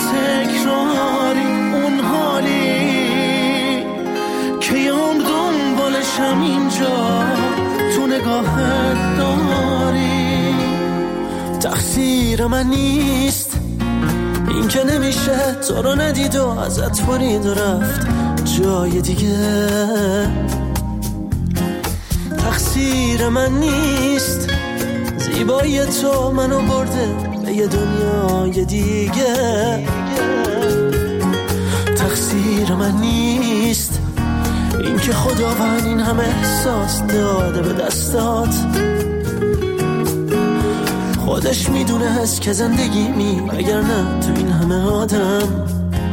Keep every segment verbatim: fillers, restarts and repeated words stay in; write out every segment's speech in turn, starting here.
تکراری اون حالی که یام دنبالشم اینجا تو نگاهت داری. تقصیر من نیست این که نمیشه تو رو ندید و ازت برید و رفت جای دیگه. تقصیر من نیست زیبایی تو منو برده به یه دنیای دیگه. تقصیر من نیست این که خداوند این همه احساس داده به دستات. خودش میدونه هست که زندگی می اگر نه تو این همه آدم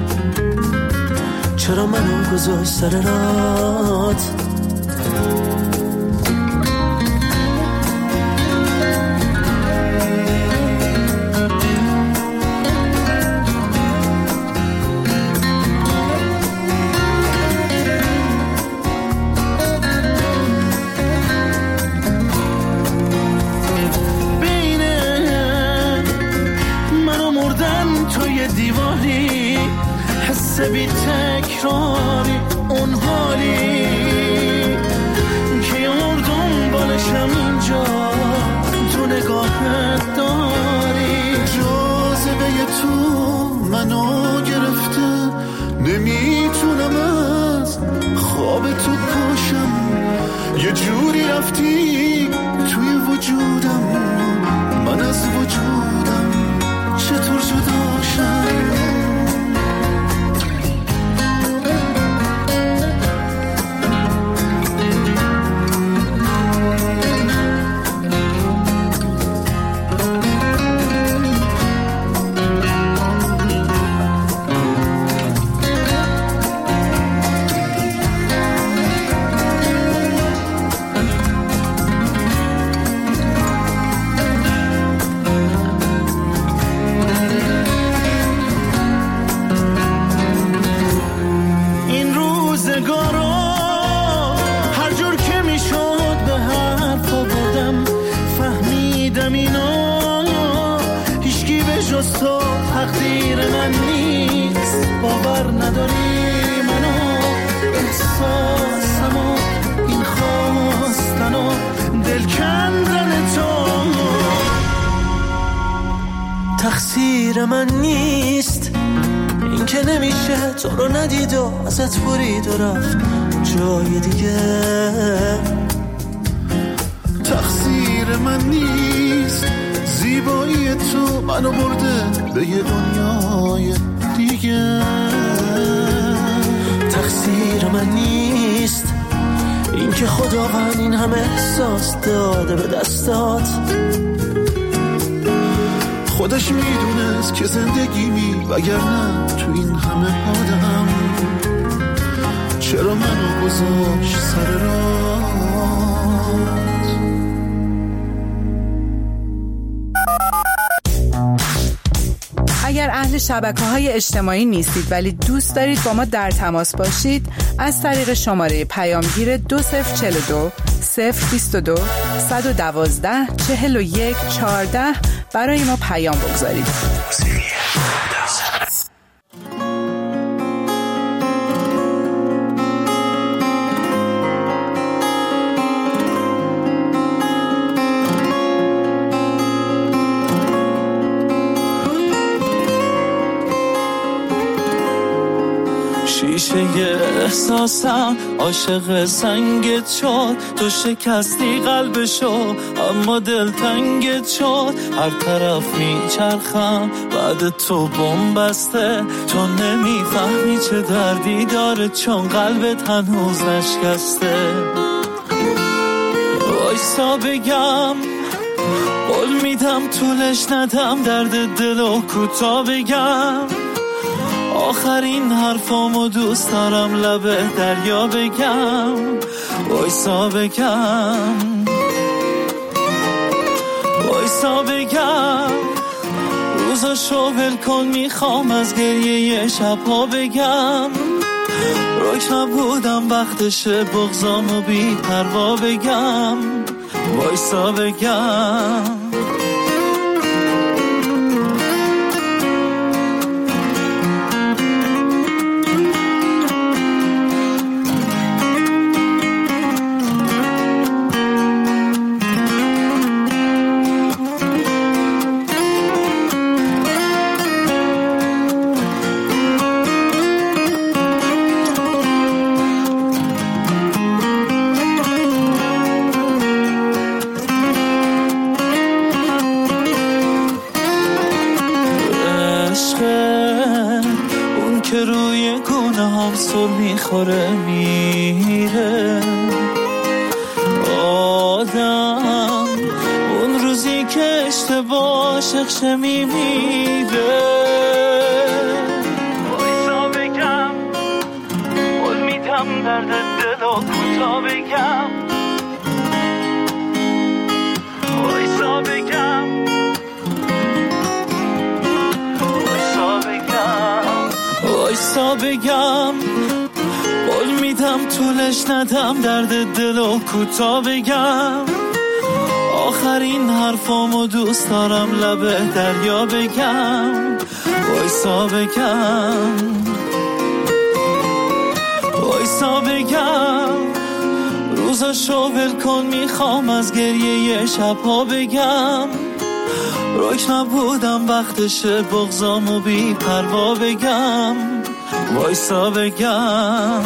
چرا منو گذاشت سر رات. بی تکراری اون حالی که یار دنبالشم اینجا تو نگاهت داری. جاذبه تو منو گرفته نمیتونم از خواب تو پاشم. یه جوری رفتی توی وجودم من از وجودم چطور جدا شم. تقدیر من نیست باور نداری منو احساسمو این خواستن و دل کندن تو. تقصیر من نیست این که نمیشه تو رو ندید و ازت برید و رفت جای دیگه. تقصیر من نیست زیبایی تو منو برده به یه دنیای دیگه. تقصیر من نیست این که خداوند این همه احساس داده به دستات. خودش میدونست که زندگی می وگرنه تو این همه آدم چرا منو گذاشت سر راه. اگر اهل شبکه‌های اجتماعی نیستید ولی دوست دارید با ما در تماس باشید از طریق شماره پیامگیر دو صفر چهل و دو صفر بیست و دو صد و دوازده چهل و یک چهارده برای ما پیام بگذارید. شیشه احساسم عاشق سنگت شد. تو شکستی قلبشو اما دل تنگت شد. هر طرف میچرخم بعد تو بمبسته. تو نمیفهمی چه دردی داره چون قلبت هنوز نشکسته. وایسا بگم قول میدم طولش ندم درد دلو کوتا بگم. آخرین حرفامو دوست دارم لبه دریا بگم. وایسا بگم وایسا بگم روزاشو ول کن میخوام از گریه شبها بگم. روک نبودم وقتشه بغضامو بی پروا بگم. وایسا بگم که روی گونه هم سر میخوره میره آدم اون روزی که اشتباه شخشه میمیره وایسا بگم قول میدم درد دل و کوتا بگم وایسا بگم وایسا بگم وایسا بگم قول میدم طولش ندم درد دل و کوتا بگم آخرین حرفامو دوست دارم لبه دریا بگم وایسا بگم وایسا بگم روزاشو ول کن میخوام از گریه شبها بگم روک نبودم وقتشه بغضامو بی پروا بگم وایسا بگم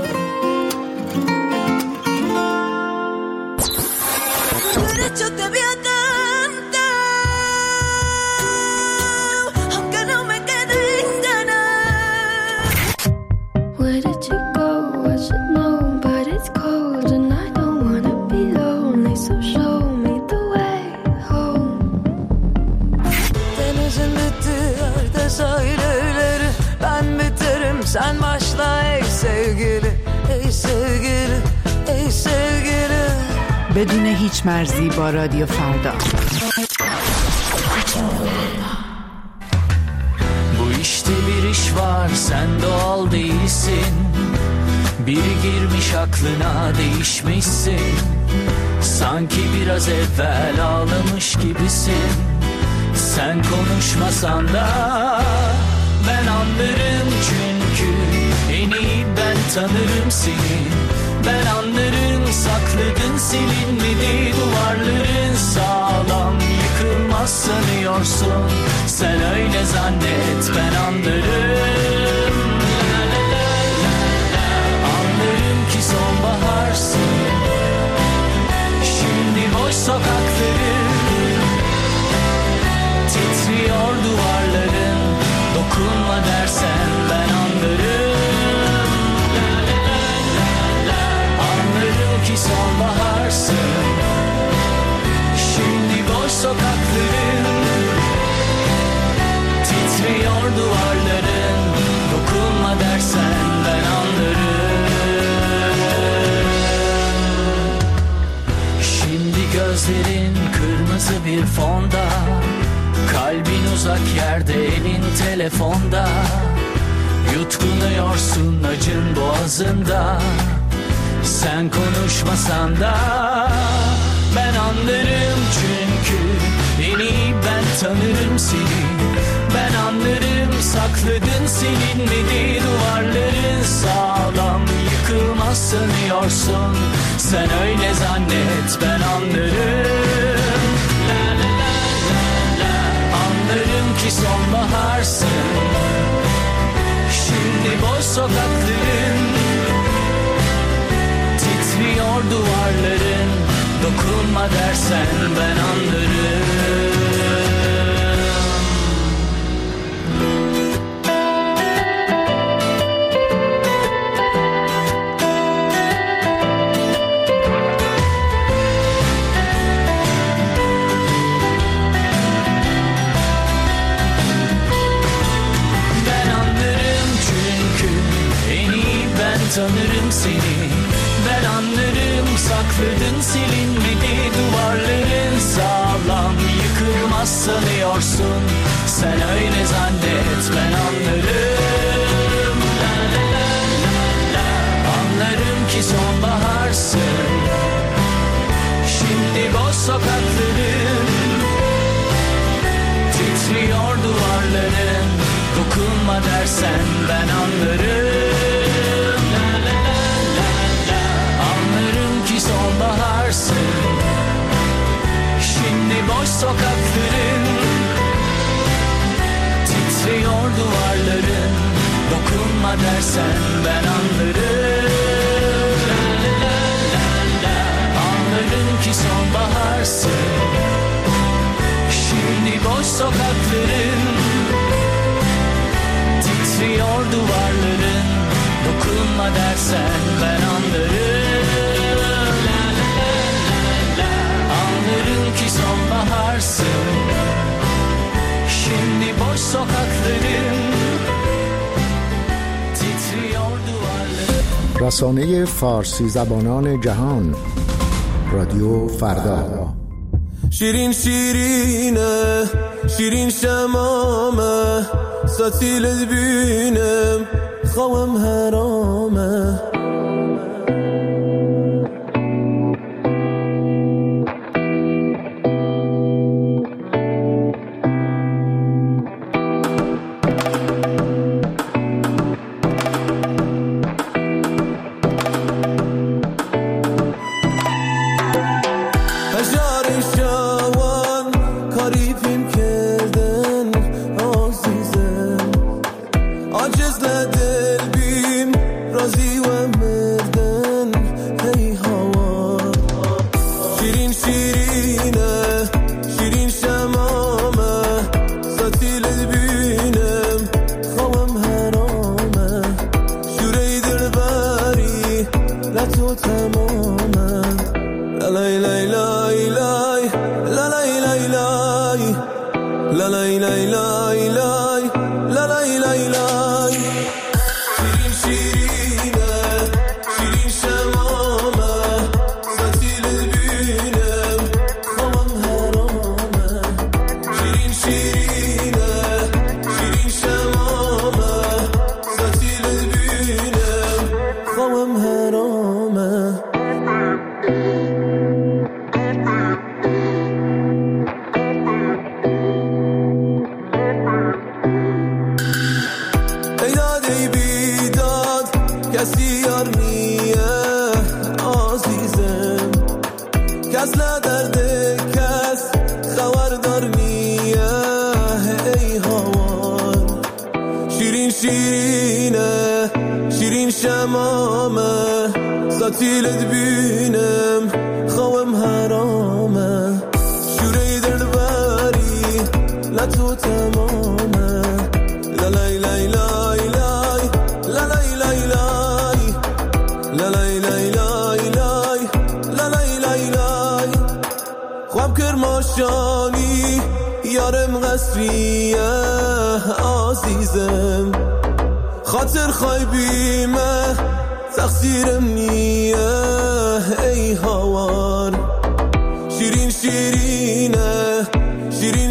Sen başla ey sevgili, ey sevgili, ey sevgili. بدون هیچ مرزی با رادیو فردا. Bu işte bir iş var, sen doğal değilsin. Biri girmiş aklına, değişmişsin. Sanki biraz evvel ağlamış gibisin. Sen konuşmasan da ben anlarım çünkü en iyi ben tanırım seni. Ben anlarım sakladın silinmedi duvarların sağlam yıkılmaz sanıyorsun. Sen öyle zannet ben anlarım. La la la la la. Anlarım ki sonbaharsın. Şimdi boş sokakların titriyor duvarların. Dokunma dersen ben anlarım. La la la la la. Anlarım ki sonbaharsın. Şimdi boş sokakların titriyor duvarların. Dokunma dersen ben anlarım. Şimdi gözlerin kırmızı bir fonda. Kalbin uzak yerde, elin telefonda. Yutkunuyorsun acın boğazında. Sen konuşmasan da ben anlarım çünkü en iyi ben tanırım seni. Ben anlarım sakladın silinmedi duvarların sağlam yıkılmaz sanıyorsun. Sen öyle zannet ben anlarım. La la la la la. Anlarım ki sonbaharsın. Şimdi boş sokakların titriyor duvarların. Dokunma dersen ben anlarım. Tanırım seni, ben anlarım sakladın silinmedi duvarların sağlam yıkılmaz sanıyorsun. Sen öyle zannet ben anlarım. La la la la la. Anlarım ki sonbaharsın. Şimdi boş sokakların titriyor duvarların. Dokunma dersen ben anlarım. Sonbaharsın. Şimdi boş sokakların titriyor duvarların. Dokunma dersen ben anlarım. La la la la. Anlarım ki sonbaharsın. Şimdi boş sokakların titriyor duvarların, dokunma dersen ben anlarım. La la la la la, anlarım ki sonbaharsın. Şimdi boş sokakların titriyor duvarların. رسانه فارسی زبانان جهان، رادیو فردا. شیرین شیرینه شیرین شمامه ستیلت بینم خوام حرامه خاطر خایبیمه تقصیرم نیه ای هوار شیرین شیرینه شیرین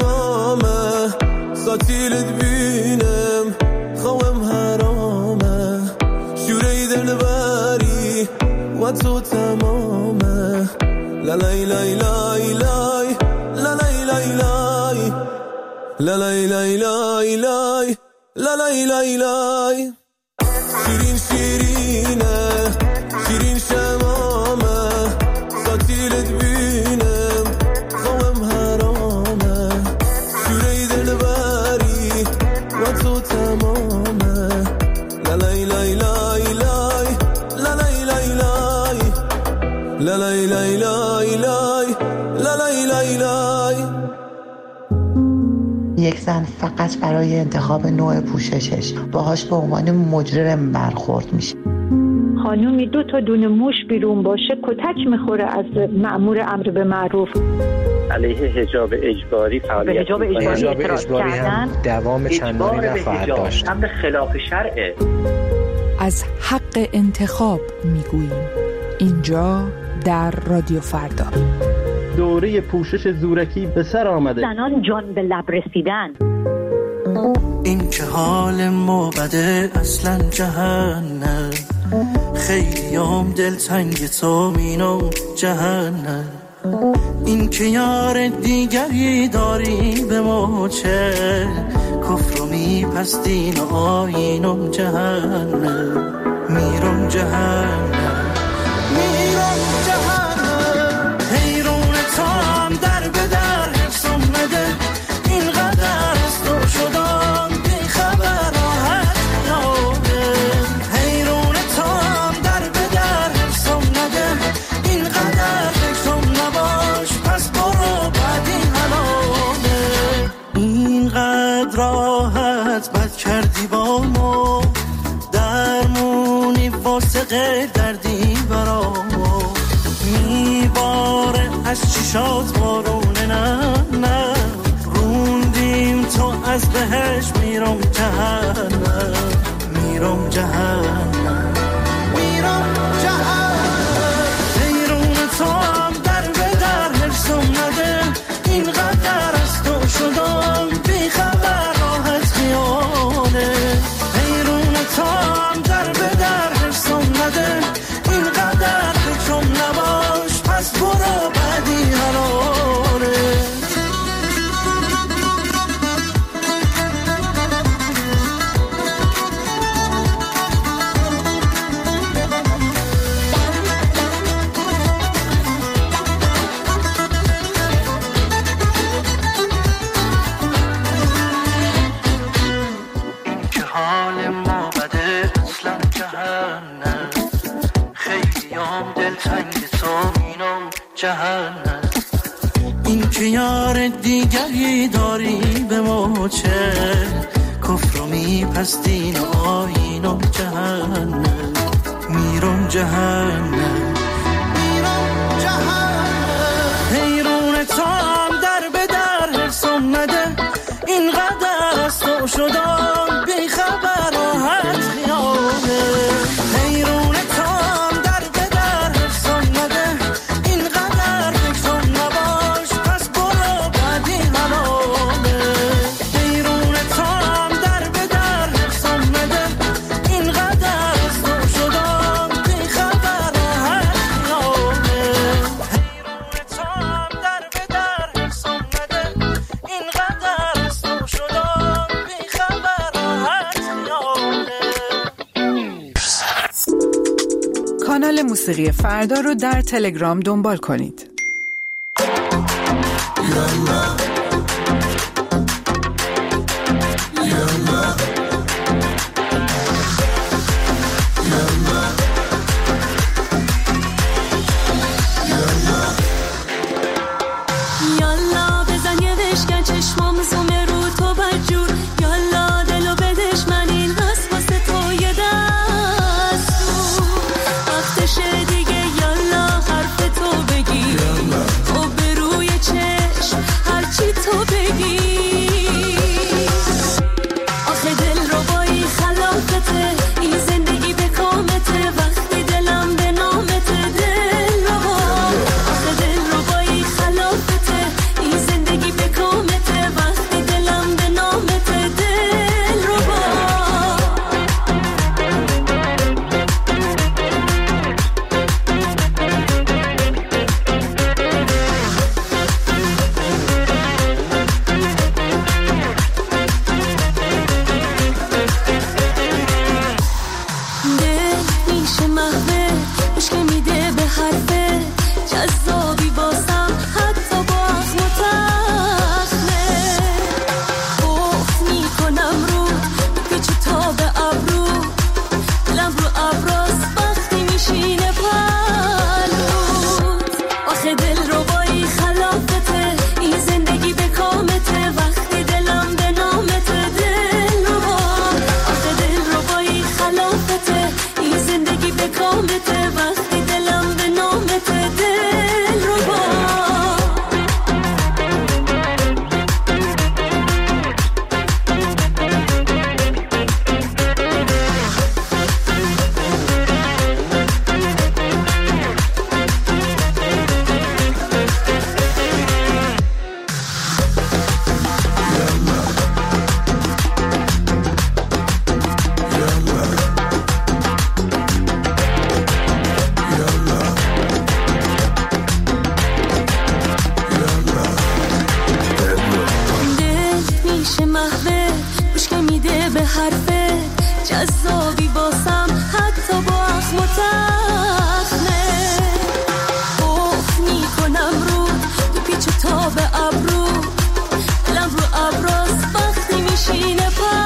شمامه ساتیلت بینم خوام حرامه شوری دلبری و تو تمامه لالای لای لای لای لالای لای لای لالای لای لای لای لالای لای لای شیرین شیرینه شیرین شمامه ساتیلت بینم خوام حرامه شوری دلبری و تو تمامه لالای لای لای لای لالای لای لای لالای لای لای لای لالای لای لای. یک زن فقط برای انتخاب نوع پوششش باهاش به عنوان مجرم برخورد میشه. خانومی دو تا دونه موش بیرون باشه کتک میخوره از مأمور امر به معروف. علیه حجاب اجباری فعالیت به حجاب اجباری اعتراض کردن دوام چندانی نخواهد داشت. امر خلاف شرعه. از حق انتخاب میگوییم اینجا در رادیو فردا. دوره پوشش زورکی به سر آمده. زنان جان به لب رسیدن. این که حال ما بده اصلا جهنم، خیلی هم دلتنگ تو مینم جهنم. این که یار دیگری داری به ما چه، کفر و میپستین و آینم جهنم. میرم جهنم میرم جهنم. حیرون تام در به در حفظم مده، اینقدر از تو شدم بی خبر راحت یاده. حیرون تام در به در حفظم مده، اینقدر فکرم نباش پس برو بعد این حلاله. اینقدر راحت بد کردی با ما، درمونی واسه غیر دردی برا ما. میباره از چشات بارونه، نه نه روندیم تو از بهش میرم جهنم، میرم جهنم، میرم جهنم. حیرون تو هم در به در هرسم نده، اینقدر از تو شدم بی خبر راحت خیاله. حیرون تو هم در به در هرسم نده، اینقدر بکم نباش پس برو بعدی حلاله. جهنم. این که یار دیگری داری به ما چه، کفر و میپستین و آینم جهنم، میرم جهنم، میرم جهنم. حیرون تو هم در به در هرسم نده، اینقدر از تو شدم بی خبر راحت خیاله. حیرون تو هم در به در هرسم نده، اینقدر بکن نباش پس برو بعدی حلاله. حیرون تو هم در به در هرسم نده، اینقدر از تو شدم بی خبر راحت خیاله. حیرون تو هم در به در هرسم نده، اینقدر از تو شدم بی خبر راحت خیاله. کانال موسیقی فردا رو در تلگرام دنبال کنید. یالا بزن یه بشکن چشمام زومه رو تو بجور، یالا دلو بدش من این هست واسه تو یه دستور. وقتشه دیگه یالا حرف تو بگی، تو به روی چشم هرچی تو بگی. آخه دل رو بایی خلافته، این زندگی به کامته، وقتی دلم به نامته دل رو با. آخه دل رو بایی خلافته، این زندگی به کامته، وقتی دلم به نامته دل رو با. دل میشه محوه عشق میده به حرفه، جذابی باسم حتی با اخم و تخمه. افت میکنم رو پیچ تا به ابرو، دلم رو ابراز وقتی میشینه پلوت. آخه دل رو بایی خلافته، این زندگی به کامته، وقتی دلم به نامته دل رو با. آخه دل رو بایی خلافته، این زندگی به کامته، وقتی دلم به نامته دل رو با. دل میشه محوه گوش که میده به حرفه، جذابی باسم حتی با اخم و تخمه. افت میکنم رو تو پیچ تا به ابرو، دلم رو ابراز وقتی میشینه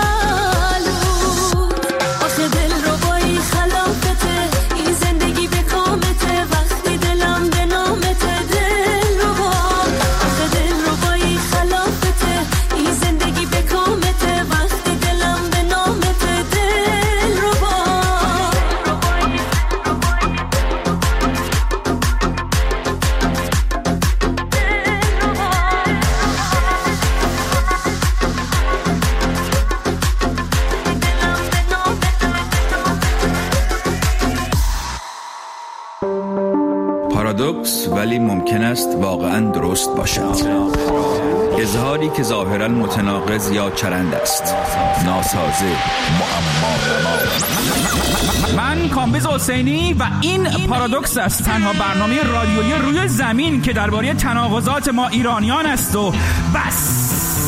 پلوت. آخه دل رو بایی خلافته، این زندگی به کامته، وقتی دلم به نامته دل رو با. آخه دل رو بایی خلافته، این زندگی به کامته، وقتی دلم به نامته پارادوکس ولی ممکن است واقعا درست باشد. اظهاری که ظاهرا متناقض یا چرند است، ناسازه، معما. من کامبیز حسینی و این پارادوکس است، تنها برنامه رادیویی روی زمین که درباره تناقضات ما ایرانیان است و بس.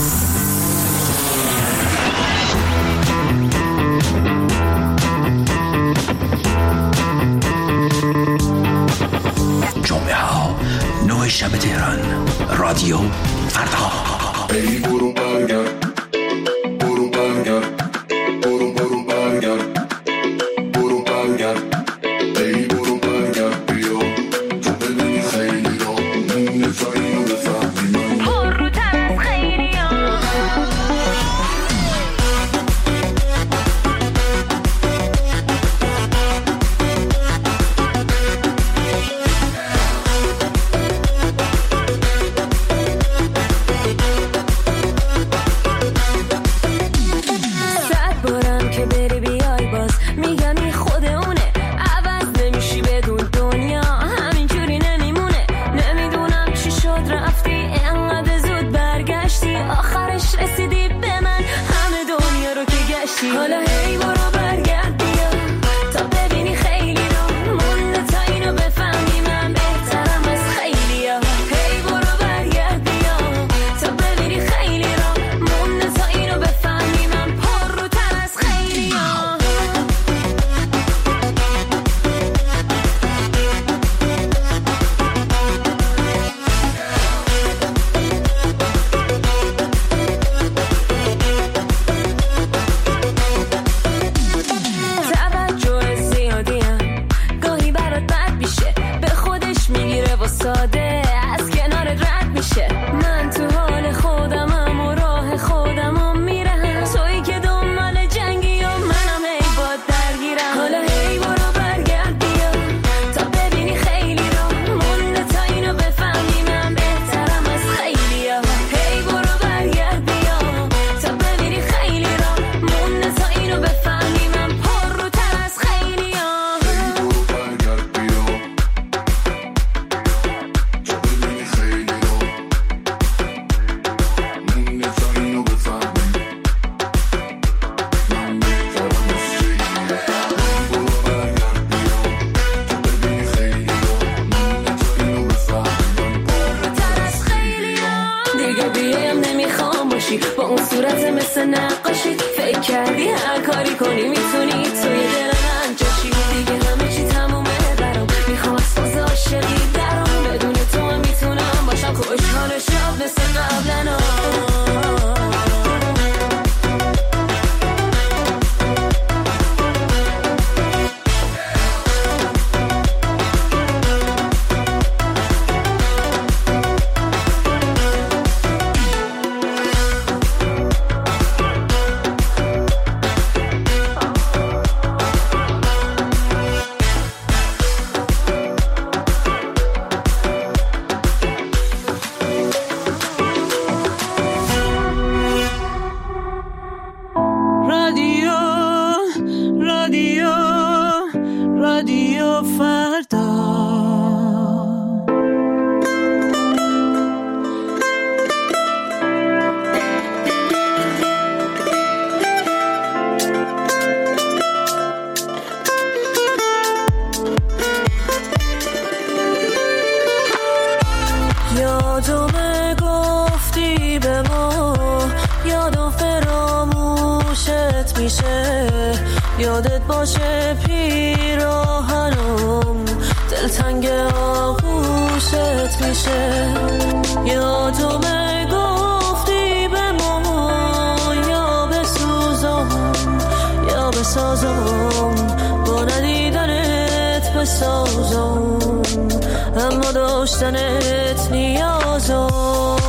جمعه ها نه شب تهران، رادیو فردا. ای برو برگرد، برو برگرد، برو برو برگرد، برو برگرد، ای برو برگرد بیا تو ببینی خیلی را نفعی رو بفهمی من پر رو تر از خیلی ها. حالا هی برو برگرد بیا تا ببینی خیلی رو مونده تا اینو بفهمی من بهترم از خیلی ها. هی برو برگرد بیا تا ببینی خیلی رو مونده تا اینو بفهمی من پر رو تر از خیلی ها. ساده از کنارت رد میشه، من تو حال خودمم و راه خودمم میرم، تویی که دنبال جنگی و منم هی باد درگیرم. حالا هی برو برگرد بیا تا ببینی خیلی رو مونده تا اینو بفهمی من بهترم از خیلی ها. هی برو برگرد بیا تا ببینی خیلی رو مونده تا اینو بفهمی من پر رو تر از خیلی ها. با اون صورت مثل نقاشی فکر کردی هر کاری کنی میتونی توی دل من جاشی. دیگه همه چی تمومه برام، میخوام از فاز عاشقی درام، بدون تو هم میتونم باشم خوشحال شاد مثل قبلنا. یادم گفتی به ما، یادم فراموشت میشه، یادت باشه پیراهنم دلتنگ آغوشت میشه. یادم گفتی به ما یا بسوزم یا بسازم، با ندیدنت بسازم اما داشتنت نیازم.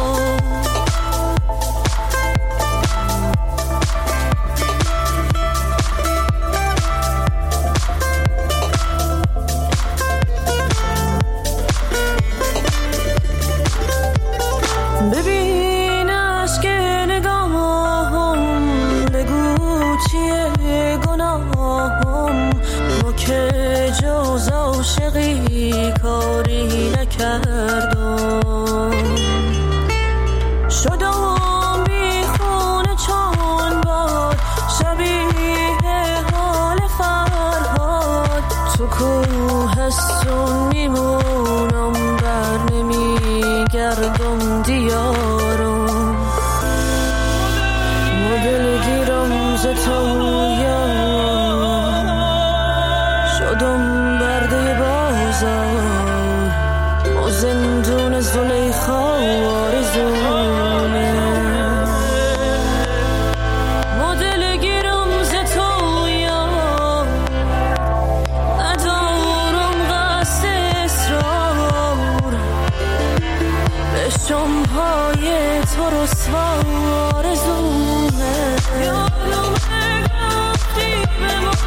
ببین عشق نگاهم، بگو چیه گناهم، ما که جزا عاشقی کاری نکردم، شدم بی خونه چون باد شبیه حال فرهاد. تو کوهستون میمونم بر نمیگردم دیارم، مدل گیرم ز تویا شدم برده بازار و زندون زلیخا آرزونه. مدل گیرم ز تویا ندارم قصد اصرار، بشم های تو رسوا آرزونه. یادم نگفتی به ما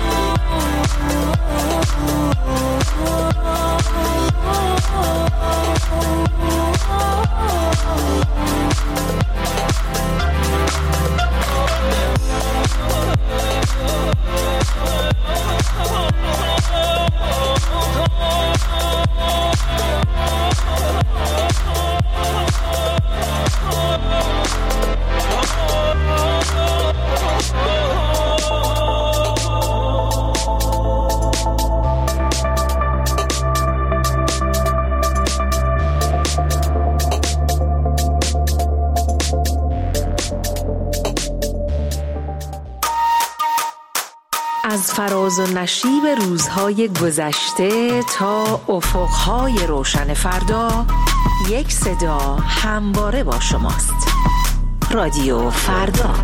از فراز و نشیب روزهای گذشته تا افقهای روشن فردا، یک صدا همواره با شماست. رادیو فردا.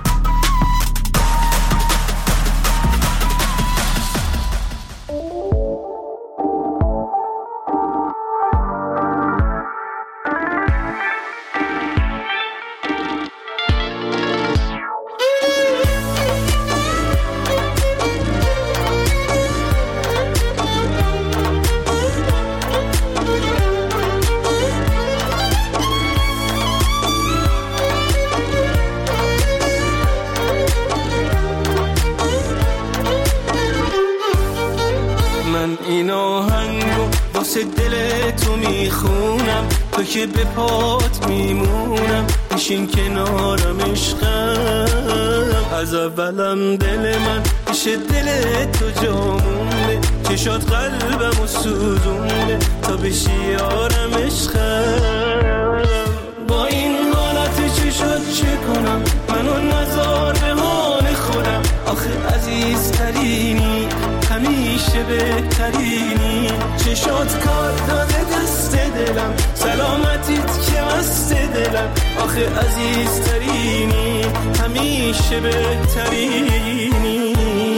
تو که به پات میمونم، بشین کنارم عشقم. از اولم دل من پیش دل تو جامونه، چشات قلبم و سوزونه تا بشی یارم عشقم. با این حالت چشات چه کنم، منو نزار به حال خودم. آخه عزیزترینی، همیشه بهترینی. چشات کار داده دست دلم، سلامتیت که مست دلم. آخه عزیزترینی، همیشه بهترینی.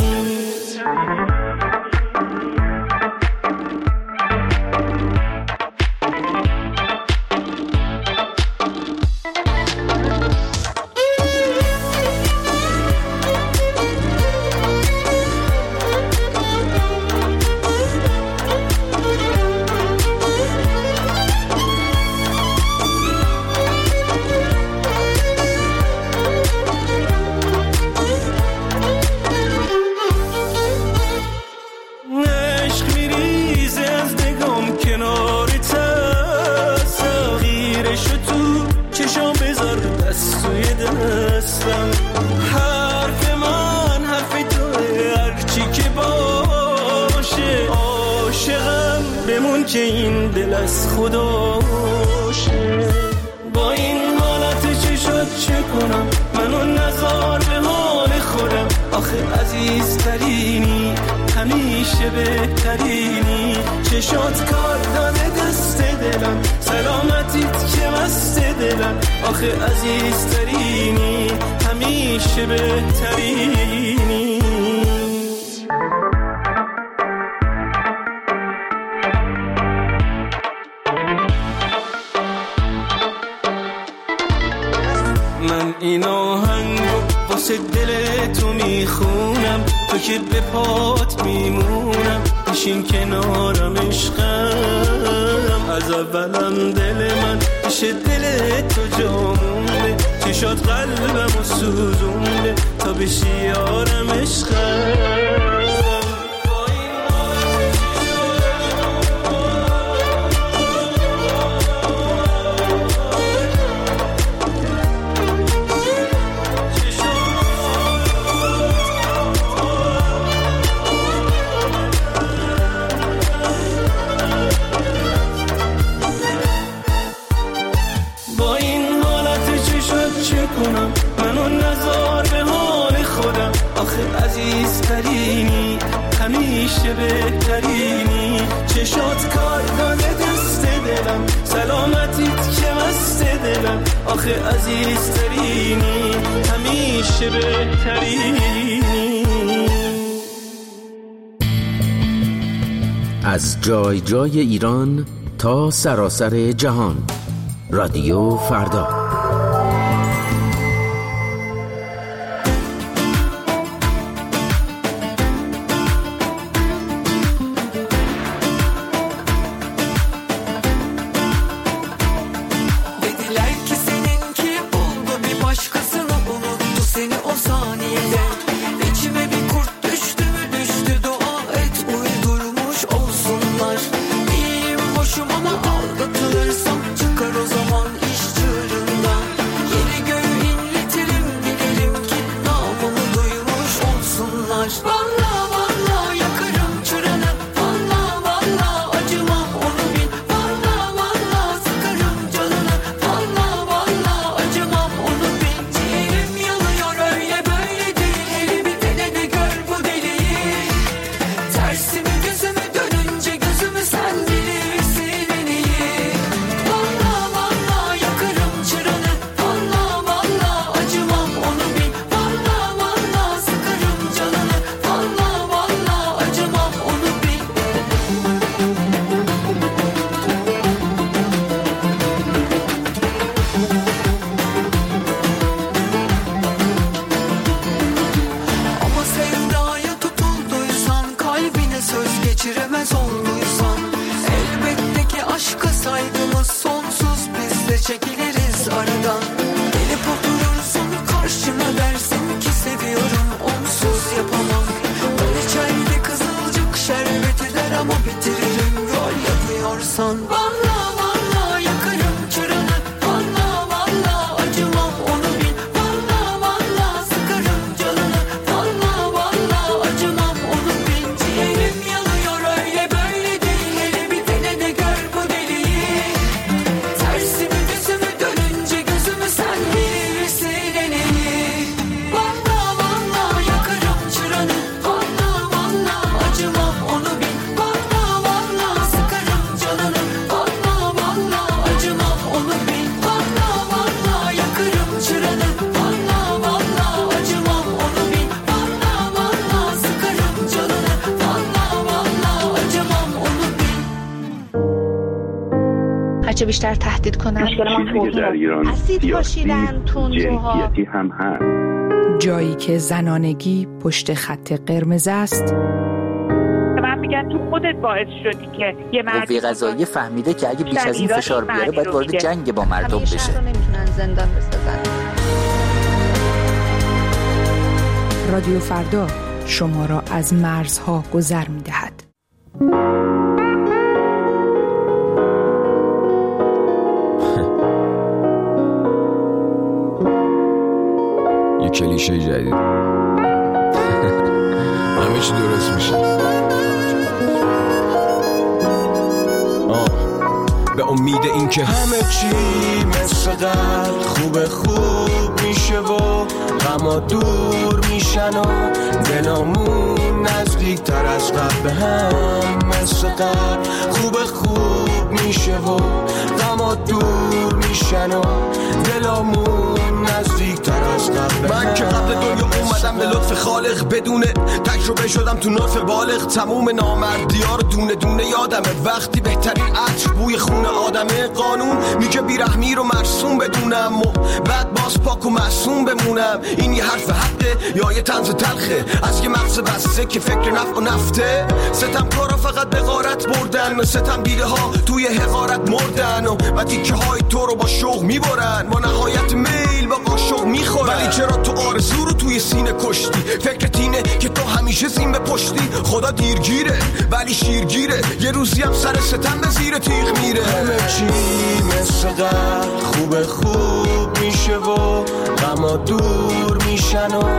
حرف من حرف توه، هرچی که باشه. عاشقم بمون که این دل از خداشه. با این حالت چشات چه کنم، منو نزار به حال خودم. آخه عزیزترینی، همیشه بهترینی. چشات کار داده دست دلم، سلامتیت که مست دلم. آخه عزیزترینی، همیشه بهترینی. من این آهنگو واسه دل تو میخونم، تو که به پات میمونم. بشین کنارم عشقم. از اولم دل من پیش دل تو جامونه، چشات قلبم و سوزونه تا بشی یارم عشقم. با این حال عزیزترینی، همیشه بهترینی. چشات کار داده دست دلم، سلامتیت که مست دلم. آخه عزیزترینی، همیشه بهترینی. از جای جای ایران تا سراسر جهان، رادیو فردا. چه بیشتر تهدید کنن. مشکل ما در ایران اسید پاشیدن، تندروها، هم هست. جایی که زنانگی پشت خط قرمز است. من میگم تو خودت باعث شدی که یه مرد قوه قضاییه فهمیده که اگه بیش از این فشار بیاره باید وارد جنگ با مردم بشه. همیشه رو نمیتونن زندان بسازن. رادیو فردا شما را از مرزها گذر میدهد. کلیشه جدید همه چی درست میشه. آه. به امید این که همه چی مثل قبل خوب خوب میشه و غما دور میشن و دلامون نزدیک تر از قبل به هم مثل قبل خوب خوب میشه و غما دور میشن و دلامون نزدیک تر از قبل. من که قبل دنیا اومدم به لطف خالق بدونه تجربه شدم تو نطف بالغ. تموم نامردیار دونه دونه یادمه وقتی بهترین عطر بوی خون آدمه. قانون میگه بیرحمی رو مرسوم بدونم و بعد باز پاک و معصوم بمونم. این یه حرف حقه یا یه طنز تلخه از یه مغز بسته که فکر نفع و نفته. ستم کارا فقط به غارت بردن، ستم دیده ها توی حقارت مردن و تیکه های تو رو با شوق میبرن با نهایت میل با قاشق میخورن. ولی چرا تو آرزو رو توی سینه کشتی؟ فکرت اینه که تو همیشه زین به پشتی. خدا دیرگیره ولی شیرگیره، یه روزی هم سر ستم به زیر تیغ میره. همه چی مثل قبل خوب خوب میشه و غما دور میشن و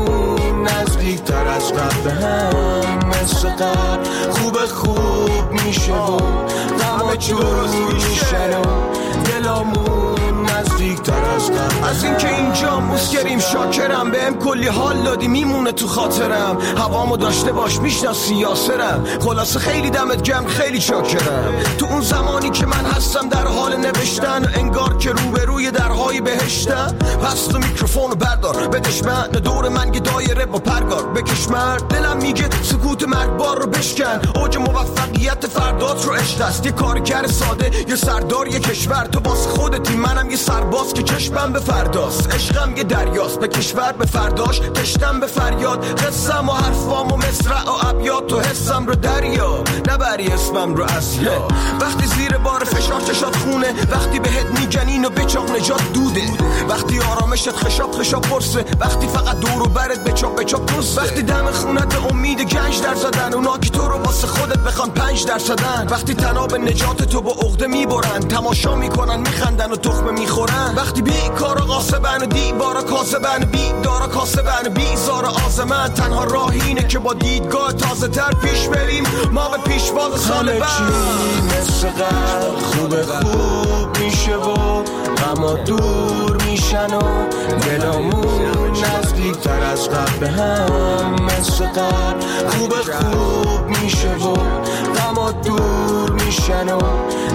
دلامون نزدیک تر از قبل هم مثل قبل خوب خوب میشه میشه و همه چی درست میشه و دلامون نزدیکتر از قبل. از اینکه اینجا موسکریم شاکرم، بهم کلی حال دادی میمونه تو خاطرم. هوامو داشته باش میشناسی یاسرم. خلاصه خیلی دمت گرم خیلی شاکرم. تو اون زمانی که من هستم در حال نوشتن، انگار که روبروی درهای بهشتم. پس تو میکروفونو بردار بدش من، دور من یه دایره با پرگار بکش مرد. دلم میگه سکوت مرگبار رو بشکن. اوج موفقیت فردات رو عشق است. یه کارگر ساده یه سردار یه کشور. تو واسه خودتی منم یه سرباز که چشمم به فرداست. عشقم یه دریاست به کشور به فرداش. کشتم به فریاد قسم و حرفام و مصرع و ابیات. تو حسم رو دریا نبری اسمم رو اصلا. وقتی زیر بار فشار چشات خونه، وقتی بهت میگنین و بچاق نجات دوده، وقتی آرامشت خشاب خشاب برسه، وقتی فقط دور و برت بچاق بچاق پرسه، وقتی دم خونت امید گنج در زدن، اونا که تو رو واسه خودت بخوان پنج درصدن، وقتی تناب نجات تو با عقده میبرن، تماشا میکنن میخندن و تخمه میخورن، وقتی بیکار و قاسبن و دیوارا کاسبن، بیدارا کاسبن بیزار آزمن، تنها راه اینه که با دیدگاه تازه تر پیش بریم ما به پیشواز سال بعد. مثل قبل خوب خوب میشه و غما دور میشن و دلامون نزدیک تر از قبل به هم. مثل قبل خوب خوب میشه و غما دور میشن و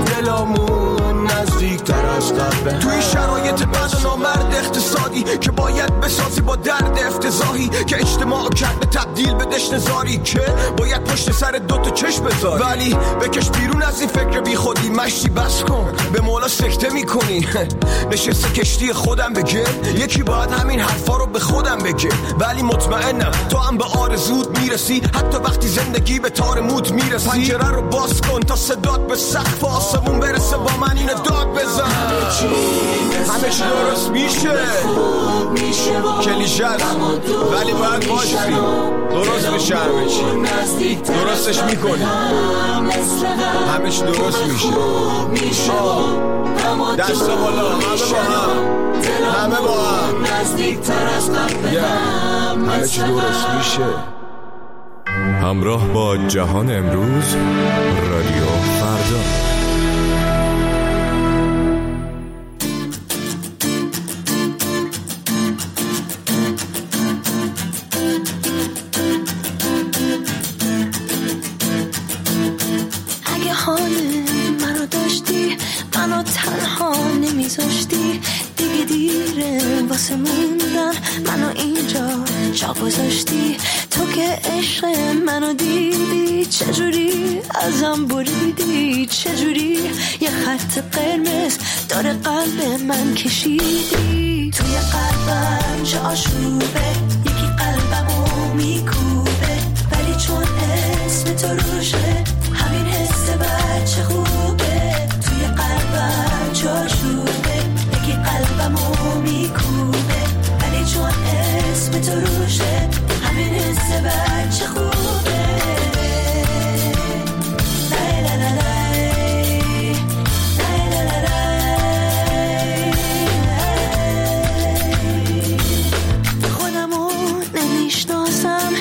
دلامون نزدیک تر از قبل به هم. توی شرایط بد و نامرد اقتصادی که باید بسازی با درد افتضاحی که اجتماع کرده تبدیل به دشت زاری که باید پشت سر دوتا چشم بذاری، ولی بکش بیرون از این فکر بی خودی، مشتی بس کن به مولا سکته میکنی. نشسته کشتی خودم بگه، یکی باید همین حرفا رو به خودم بگه، ولی مطمئنم تو هم به آرزوت میرسی حتی وقتی زندگی به تار موت میرسی. پنجره رو باز کن تا صدات به سقف آسمون برسه، با من اینو داد بزن. همه چی درست میشه کلیشه است ولی باید باشی، درست میشه همه چی، درستش میکنی، همه چی درست میشه. دست بالا همه با هم، همه با هم، همه چی درست میشه. همراه با جهان امروز، رادیو فردا. اگه حال منو داشتی، منو تنها نمیذاشتی، دیگه دیره واسه موندن، منو اینجا جا گذاشتی. تو که عشق منو دیدی، چجوری ازم بریدی، چجوری یه خط قرمز داره قلب من کشیدی. توی قلبم جا آشوبه،